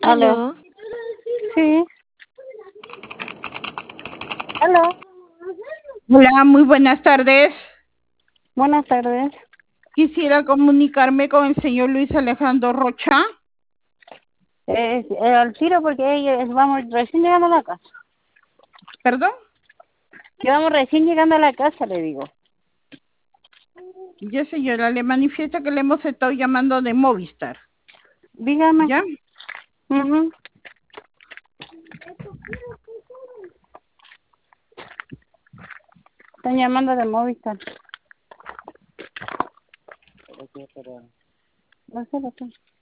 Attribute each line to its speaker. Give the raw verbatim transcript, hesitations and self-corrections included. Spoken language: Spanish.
Speaker 1: Aló.
Speaker 2: Aló,
Speaker 1: Sí. Aló.
Speaker 3: Hola, muy buenas tardes.
Speaker 1: Buenas tardes.
Speaker 3: Quisiera comunicarme con el señor Luis Alejandro Rocha.
Speaker 1: Eh, eh, al tiro porque ella- vamos recién llegando a la casa.
Speaker 3: ¿Perdón?
Speaker 1: Que vamos recién llegando a la casa, le digo.
Speaker 3: Ya, señora, le manifiesto que le hemos estado llamando de Movistar.
Speaker 1: Dígame.
Speaker 3: ¿Ya?
Speaker 1: Ujú. Están llamando de Movistar. No sé lo que.